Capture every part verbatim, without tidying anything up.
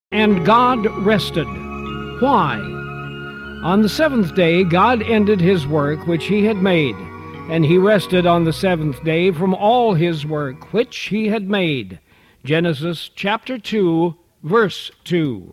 And God rested. Why? On the seventh day God ended his work which he had made, and he rested on the seventh day from all his work which he had made. Genesis chapter two, verse two.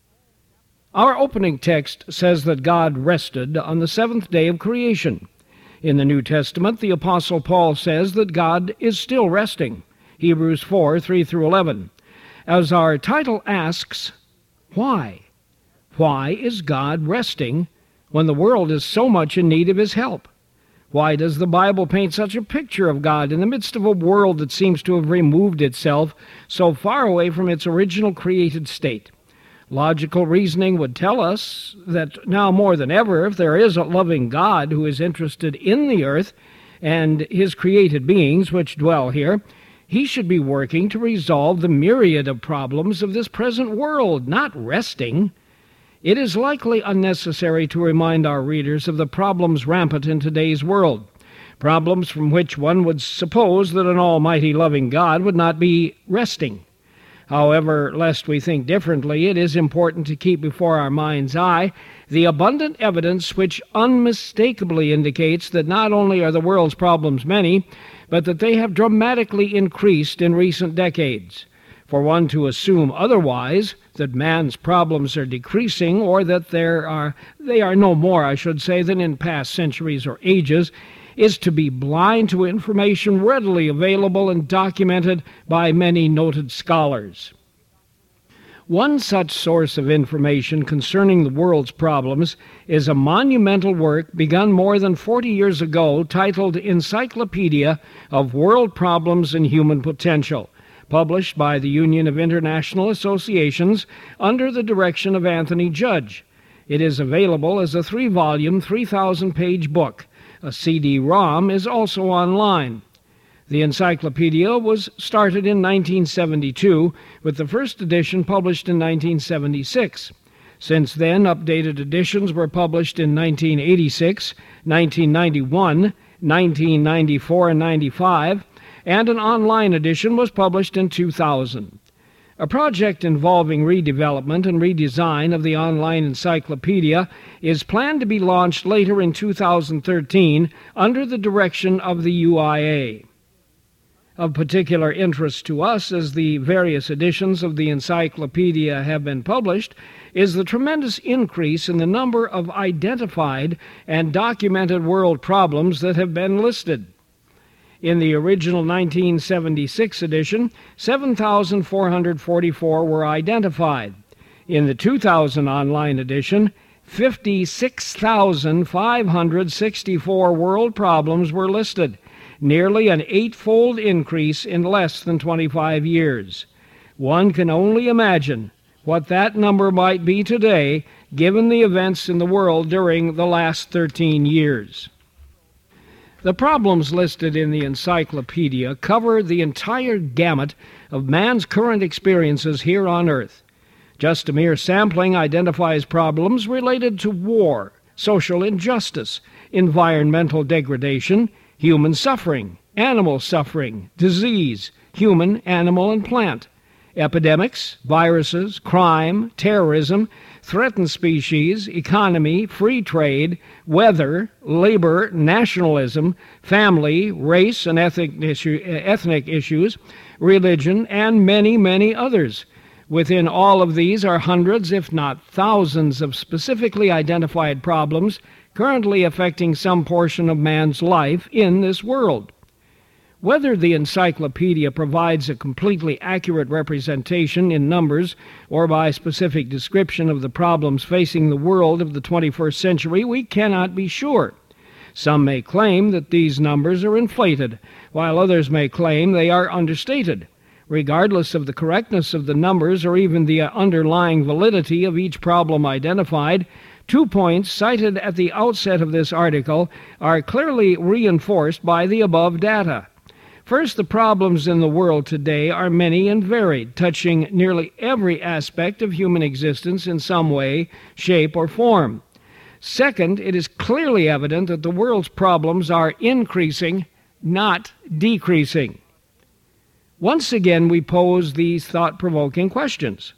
Our opening text says that God rested on the seventh day of creation. In the New Testament, the Apostle Paul says that God is still resting. Hebrews four, three through eleven. As our title asks, why? Why is God resting when the world is so much in need of his help? Why does the Bible paint such a picture of God in the midst of a world that seems to have removed itself so far away from its original created state? Logical reasoning would tell us that now more than ever, if there is a loving God who is interested in the earth and his created beings which dwell here, he should be working to resolve the myriad of problems of this present world, not resting. It is likely unnecessary to remind our readers of the problems rampant in today's world, problems from which one would suppose that an almighty loving God would not be resting. However, lest we think differently, it is important to keep before our mind's eye the abundant evidence which unmistakably indicates that not only are the world's problems many, but that they have dramatically increased in recent decades. For one to assume otherwise, that man's problems are decreasing, or that there are they are no more, I should say, than in past centuries or ages, is to be blind to information readily available and documented by many noted scholars. One such source of information concerning the world's problems is a monumental work begun more than forty years ago titled Encyclopedia of World Problems and Human Potential, published by the Union of International Associations under the direction of Anthony Judge. It is available as a three-volume, three thousand page book. A C D ROM is also online. The encyclopedia was started in nineteen seventy-two, with the first edition published in nineteen seventy-six. Since then, updated editions were published in nineteen eighty-six, nineteen ninety-one, nineteen ninety-four, and ninety-five, and an online edition was published in two thousand. A project involving redevelopment and redesign of the online encyclopedia is planned to be launched later in two thousand thirteen under the direction of the U I A. Of particular interest to us, as the various editions of the encyclopedia have been published, is the tremendous increase in the number of identified and documented world problems that have been listed. In the original nineteen seventy-six edition, seven thousand four hundred forty-four were identified. In the two thousand online edition, fifty-six thousand five hundred sixty-four world problems were listed, nearly an eightfold increase in less than twenty-five years. One can only imagine what that number might be today, given the events in the world during the last thirteen years. The problems listed in the encyclopedia cover the entire gamut of man's current experiences here on Earth. Just a mere sampling identifies problems related to war, social injustice, environmental degradation, human suffering, animal suffering, disease, human, animal, and plant, epidemics, viruses, crime, terrorism, threatened species, economy, free trade, weather, labor, nationalism, family, race and ethnic, issue, ethnic issues, religion, and many, many others. Within all of these are hundreds, if not thousands, of specifically identified problems currently affecting some portion of man's life in this world. Whether the encyclopedia provides a completely accurate representation in numbers or by specific description of the problems facing the world of the twenty-first century, we cannot be sure. Some may claim that these numbers are inflated, while others may claim they are understated. Regardless of the correctness of the numbers or even the underlying validity of each problem identified, two points cited at the outset of this article are clearly reinforced by the above data. First, the problems in the world today are many and varied, touching nearly every aspect of human existence in some way, shape, or form. Second, it is clearly evident that the world's problems are increasing, not decreasing. Once again, we pose these thought-provoking questions.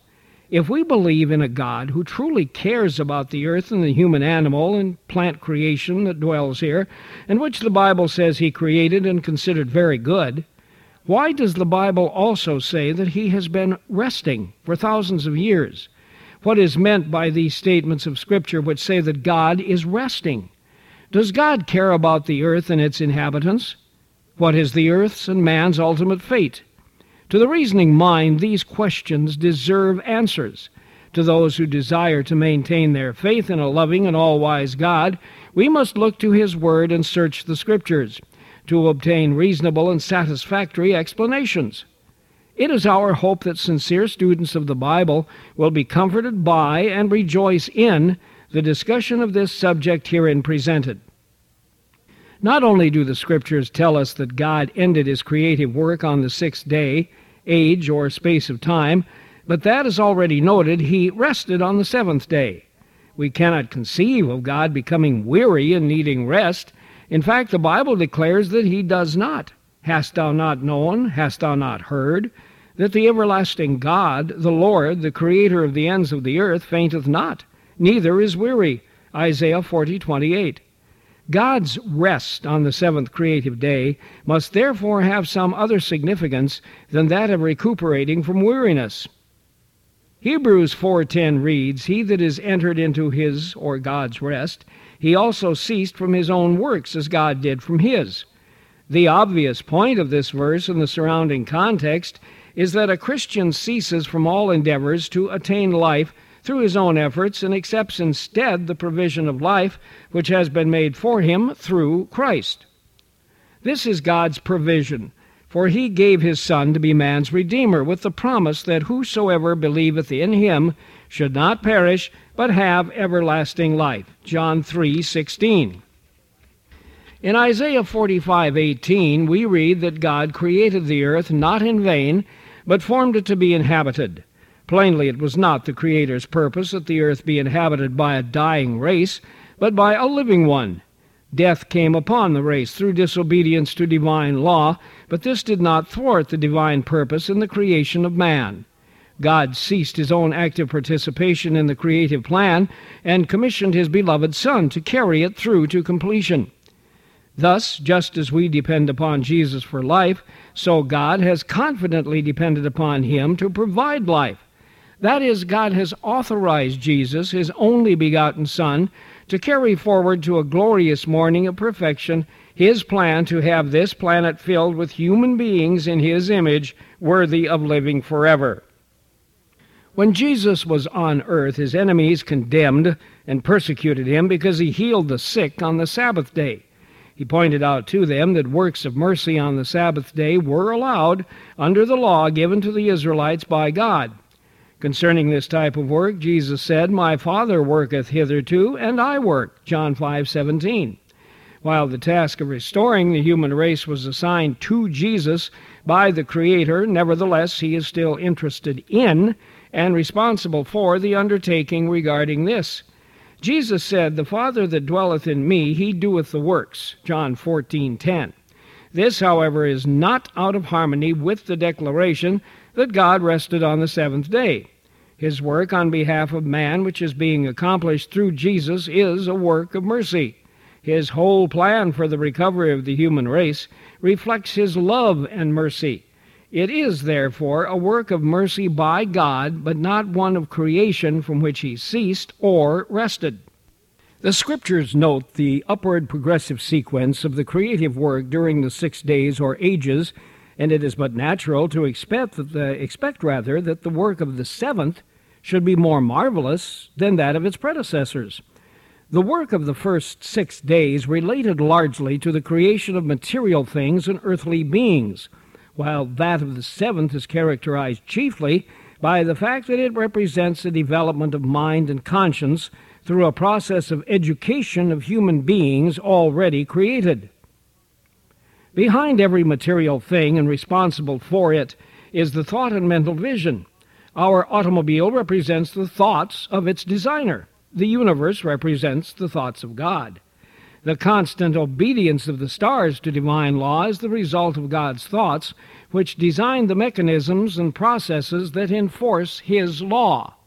If we believe in a God who truly cares about the earth and the human animal and plant creation that dwells here, and which the Bible says he created and considered very good, why does the Bible also say that he has been resting for thousands of years? What is meant by these statements of Scripture which say that God is resting? Does God care about the earth and its inhabitants? What is the earth's and man's ultimate fate? To the reasoning mind, these questions deserve answers. To those who desire to maintain their faith in a loving and all-wise God, we must look to his word and search the Scriptures to obtain reasonable and satisfactory explanations. It is our hope that sincere students of the Bible will be comforted by and rejoice in the discussion of this subject herein presented. Not only do the Scriptures tell us that God ended his creative work on the sixth day, age, or space of time, but that, as already noted, he rested on the seventh day. We cannot conceive of God becoming weary and needing rest. In fact, the Bible declares that he does not. Hast thou not known, hast thou not heard, that the everlasting God, the Lord, the Creator of the ends of the earth, fainteth not, neither is weary. Isaiah forty twenty-eight. God's rest on the seventh creative day must therefore have some other significance than that of recuperating from weariness. Hebrews four ten reads, He that is entered into his, or God's rest, he also ceased from his own works, as God did from his. The obvious point of this verse and the surrounding context is that a Christian ceases from all endeavors to attain life through his own efforts and accepts instead the provision of life which has been made for him through Christ. This is God's provision, for he gave his Son to be man's Redeemer, with the promise that whosoever believeth in him should not perish, but have everlasting life. John three sixteen. In Isaiah forty-five eighteen, we read that God created the earth not in vain, but formed it to be inhabited. Plainly, it was not the Creator's purpose that the earth be inhabited by a dying race, but by a living one. Death came upon the race through disobedience to divine law, but this did not thwart the divine purpose in the creation of man. God ceased his own active participation in the creative plan and commissioned his beloved Son to carry it through to completion. Thus, just as we depend upon Jesus for life, so God has confidently depended upon him to provide life. That is, God has authorized Jesus, his only begotten Son, to carry forward to a glorious morning of perfection his plan to have this planet filled with human beings in his image, worthy of living forever. When Jesus was on earth, his enemies condemned and persecuted him because he healed the sick on the Sabbath day. He pointed out to them that works of mercy on the Sabbath day were allowed under the law given to the Israelites by God. Concerning this type of work, Jesus said, My Father worketh hitherto, and I work, John five seventeen. While the task of restoring the human race was assigned to Jesus by the Creator, nevertheless he is still interested in and responsible for the undertaking regarding this. Jesus said, The Father that dwelleth in me, he doeth the works, John fourteen ten. This, however, is not out of harmony with the declaration that God rested on the seventh day. His work on behalf of man, which is being accomplished through Jesus, is a work of mercy. His whole plan for the recovery of the human race reflects his love and mercy. It is, therefore, a work of mercy by God, but not one of creation from which he ceased or rested. The Scriptures note the upward progressive sequence of the creative work during the six days or ages, and it is but natural to expect that the, expect rather that the work of the seventh should be more marvelous than that of its predecessors. The work of the first six days related largely to the creation of material things and earthly beings, while that of the seventh is characterized chiefly by the fact that it represents the development of mind and conscience through a process of education of human beings already created. Behind every material thing and responsible for it is the thought and mental vision. Our automobile represents the thoughts of its designer. The universe represents the thoughts of God. The constant obedience of the stars to divine law is the result of God's thoughts, which designed the mechanisms and processes that enforce his law.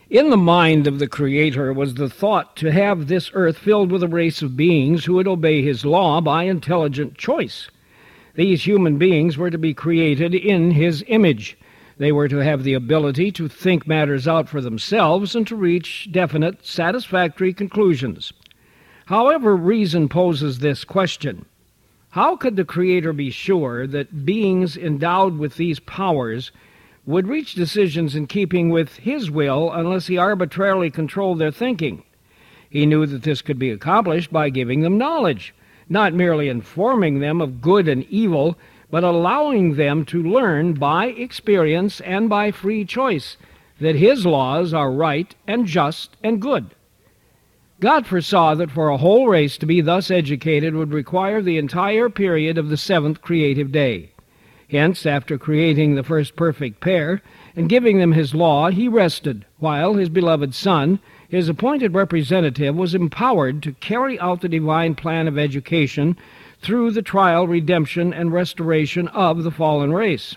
In the mind of the Creator was the thought to have this earth filled with a race of beings who would obey his law by intelligent choice. These human beings were to be created in his image. They were to have the ability to think matters out for themselves and to reach definite, satisfactory conclusions. However, reason poses this question: how could the Creator be sure that beings endowed with these powers would reach decisions in keeping with his will unless he arbitrarily controlled their thinking? He knew that this could be accomplished by giving them knowledge, not merely informing them of good and evil, but allowing them to learn by experience and by free choice that his laws are right and just and good. God foresaw that for a whole race to be thus educated would require the entire period of the seventh creative day. Hence, after creating the first perfect pair and giving them his law, he rested, while his beloved Son, his appointed representative, was empowered to carry out the divine plan of education through the trial, redemption, and restoration of the fallen race.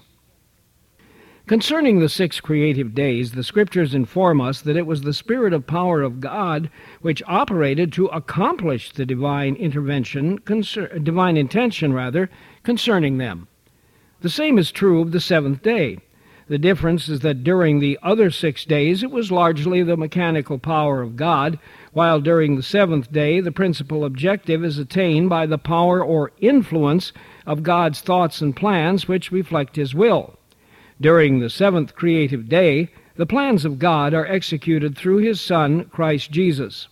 Concerning the six creative days, the Scriptures inform us that it was the Spirit of power of God which operated to accomplish the divine intervention, concer- divine intention rather, concerning them. The same is true of the seventh day. The difference is that during the other six days it was largely the mechanical power of God, while during the seventh day the principal objective is attained by the power or influence of God's thoughts and plans which reflect his will. During the seventh creative day, the plans of God are executed through his Son, Christ Jesus.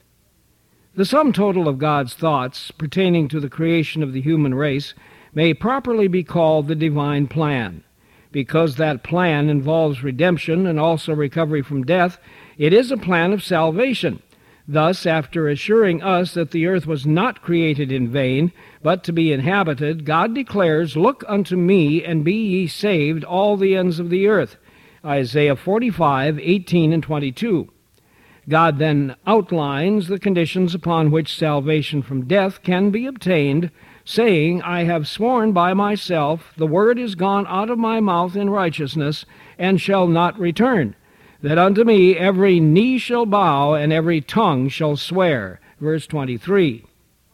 The sum total of God's thoughts pertaining to the creation of the human race may properly be called the divine plan. Because that plan involves redemption and also recovery from death, it is a plan of salvation. Thus, after assuring us that the earth was not created in vain, but to be inhabited, God declares, "Look unto me, and be ye saved, all the ends of the earth." Isaiah forty-five, eighteen and twenty-two. God then outlines the conditions upon which salvation from death can be obtained, saying, "I have sworn by myself, the word is gone out of my mouth in righteousness, and shall not return, that unto me every knee shall bow, and every tongue shall swear." Verse twenty-three.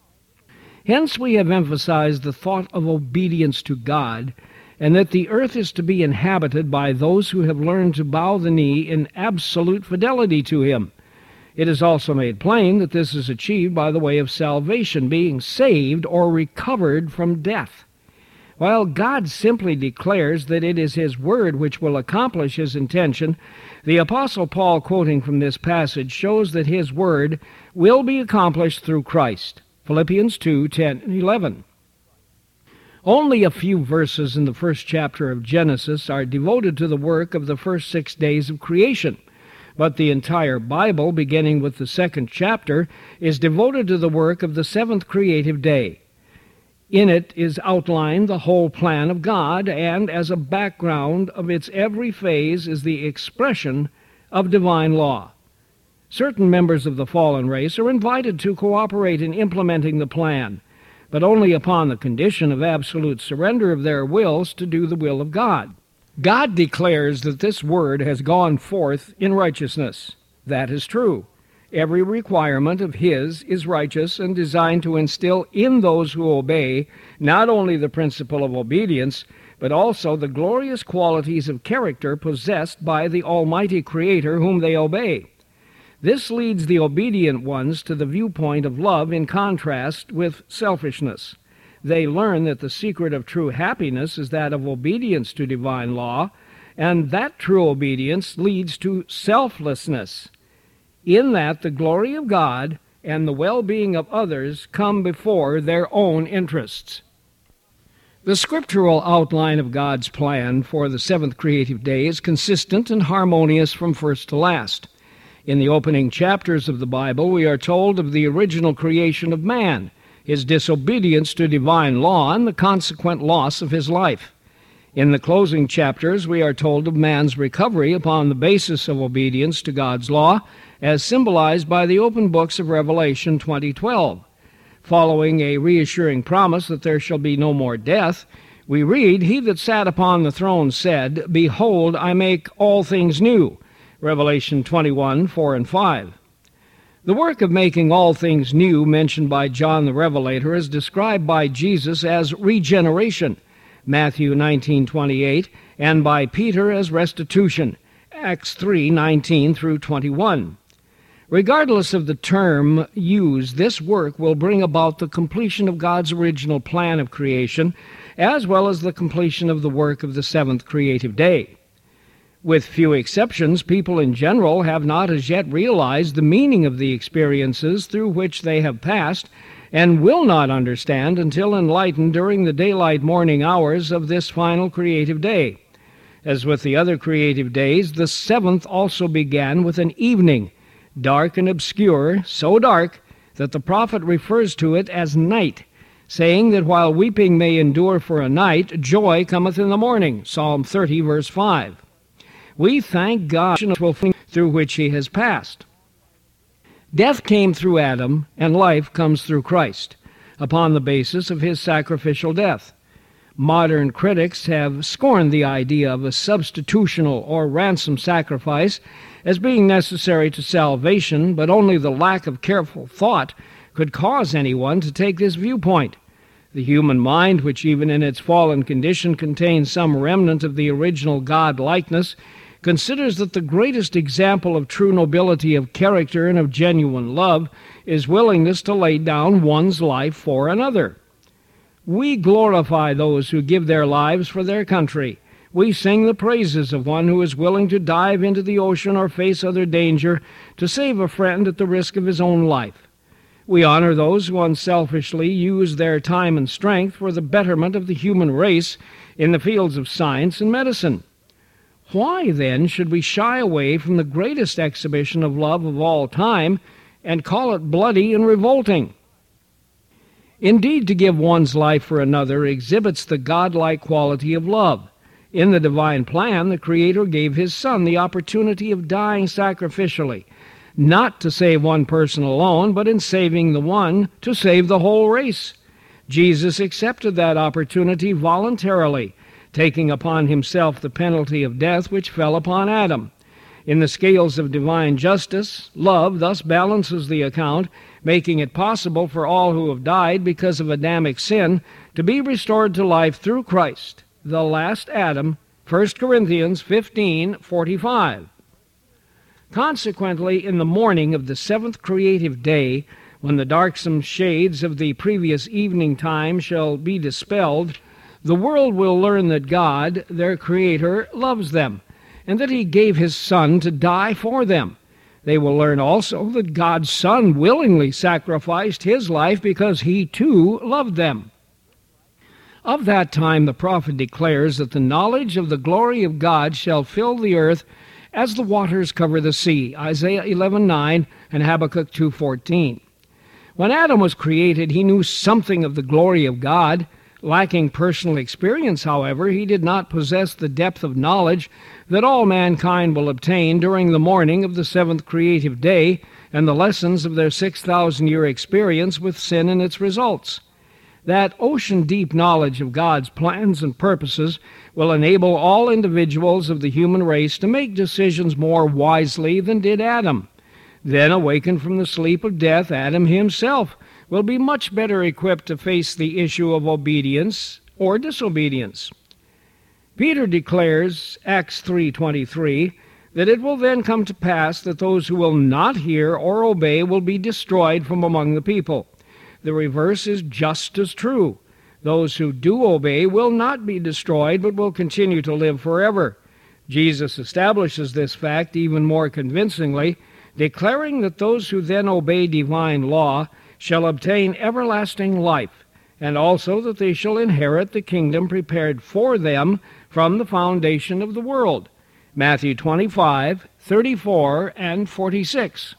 Hence we have emphasized the thought of obedience to God, and that the earth is to be inhabited by those who have learned to bow the knee in absolute fidelity to him. It is also made plain that this is achieved by the way of salvation, being saved or recovered from death. While God simply declares that it is his word which will accomplish his intention, the Apostle Paul, quoting from this passage, shows that his word will be accomplished through Christ. Philippians two, ten and eleven. Only a few verses in the first chapter of Genesis are devoted to the work of the first six days of creation. But the entire Bible, beginning with the second chapter, is devoted to the work of the seventh creative day. In it is outlined the whole plan of God, and as a background of its every phase is the expression of divine law. Certain members of the fallen race are invited to cooperate in implementing the plan, but only upon the condition of absolute surrender of their wills to do the will of God. God declares that this word has gone forth in righteousness. That is true. Every requirement of his is righteous and designed to instill in those who obey not only the principle of obedience, but also the glorious qualities of character possessed by the Almighty Creator whom they obey. This leads the obedient ones to the viewpoint of love in contrast with selfishness. They learn that the secret of true happiness is that of obedience to divine law, and that true obedience leads to selflessness, in that the glory of God and the well-being of others come before their own interests. The scriptural outline of God's plan for the seventh creative day is consistent and harmonious from first to last. In the opening chapters of the Bible, we are told of the original creation of man, his disobedience to divine law, and the consequent loss of his life. In the closing chapters, we are told of man's recovery upon the basis of obedience to God's law, as symbolized by the open books of Revelation twenty twelve. Following a reassuring promise that there shall be no more death, we read, "He that sat upon the throne said, Behold, I make all things new." Revelation twenty-one, four and five. The work of making all things new mentioned by John the Revelator is described by Jesus as regeneration, Matthew nineteen, twenty-eight, and by Peter as restitution, Acts three, nineteen through twenty-one. Regardless of the term used, this work will bring about the completion of God's original plan of creation, as well as the completion of the work of the seventh creative day. With few exceptions, people in general have not as yet realized the meaning of the experiences through which they have passed, and will not understand until enlightened during the daylight morning hours of this final creative day. As with the other creative days, the seventh also began with an evening, dark and obscure, so dark that the prophet refers to it as night, saying that while weeping may endure for a night, joy cometh in the morning, Psalm thirty, verse five. We thank God through which he has passed. Death came through Adam, and life comes through Christ, upon the basis of his sacrificial death. Modern critics have scorned the idea of a substitutional or ransom sacrifice as being necessary to salvation, but only the lack of careful thought could cause anyone to take this viewpoint. The human mind, which even in its fallen condition contains some remnant of the original God-likeness, considers that the greatest example of true nobility of character and of genuine love is willingness to lay down one's life for another. We glorify those who give their lives for their country. We sing the praises of one who is willing to dive into the ocean or face other danger to save a friend at the risk of his own life. We honor those who unselfishly use their time and strength for the betterment of the human race in the fields of science and medicine. Why, then, should we shy away from the greatest exhibition of love of all time and call it bloody and revolting? Indeed, to give one's life for another exhibits the godlike quality of love. In the divine plan, the Creator gave his Son the opportunity of dying sacrificially, not to save one person alone, but in saving the one, to save the whole race. Jesus accepted that opportunity voluntarily, taking upon himself the penalty of death which fell upon Adam. In the scales of divine justice, love thus balances the account, making it possible for all who have died because of Adamic sin to be restored to life through Christ, the last Adam, First Corinthians fifteen, forty-five. Consequently, in the morning of the seventh creative day, when the darksome shades of the previous evening time shall be dispelled, the world will learn that God, their Creator, loves them, and that he gave his Son to die for them. They will learn also that God's Son willingly sacrificed his life because he too loved them. Of that time the prophet declares that the knowledge of the glory of God shall fill the earth as the waters cover the sea, Isaiah eleven nine and Habakkuk two fourteen. When Adam was created, he knew something of the glory of God. Lacking personal experience, however, he did not possess the depth of knowledge that all mankind will obtain during the morning of the seventh creative day and the lessons of their six thousand year experience with sin and its results. That ocean-deep knowledge of God's plans and purposes will enable all individuals of the human race to make decisions more wisely than did Adam. Then, awakened from the sleep of death, Adam himself will be much better equipped to face the issue of obedience or disobedience. Peter declares, Acts three twenty-three, that it will then come to pass that those who will not hear or obey will be destroyed from among the people. The reverse is just as true. Those who do obey will not be destroyed, but will continue to live forever. Jesus establishes this fact even more convincingly, declaring that those who then obey divine law shall obtain everlasting life, and also that they shall inherit the kingdom prepared for them from the foundation of the world. Matthew twenty-five, thirty-four, and forty-six.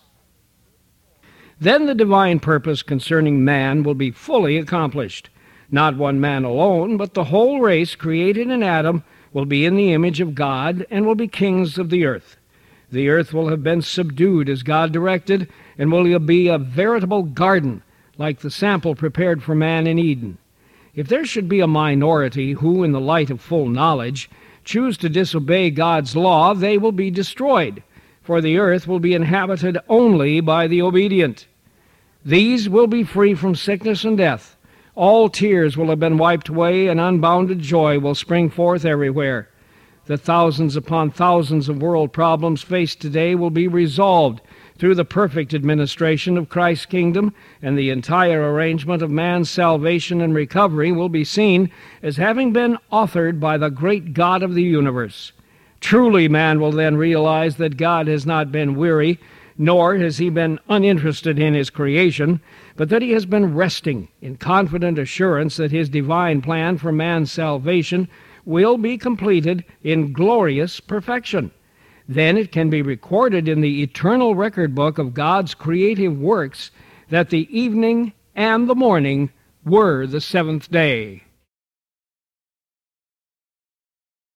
Then the divine purpose concerning man will be fully accomplished. Not one man alone, but the whole race created in Adam will be in the image of God and will be kings of the earth. The earth will have been subdued as God directed, and will be a veritable garden, like the sample prepared for man in Eden. If there should be a minority who, in the light of full knowledge, choose to disobey God's law, they will be destroyed. for the earth will be inhabited only by the obedient. These will be free from sickness and death. All tears will have been wiped away, and unbounded joy will spring forth everywhere. The thousands upon thousands of world problems faced today will be resolved through the perfect administration of Christ's kingdom, and the entire arrangement of man's salvation and recovery will be seen as having been authored by the great God of the universe. Truly, man will then realize that God has not been weary, nor has he been uninterested in his creation, but that he has been resting in confident assurance that his divine plan for man's salvation will be completed in glorious perfection. Then it can be recorded in the eternal record book of God's creative works that the evening and the morning were the seventh day.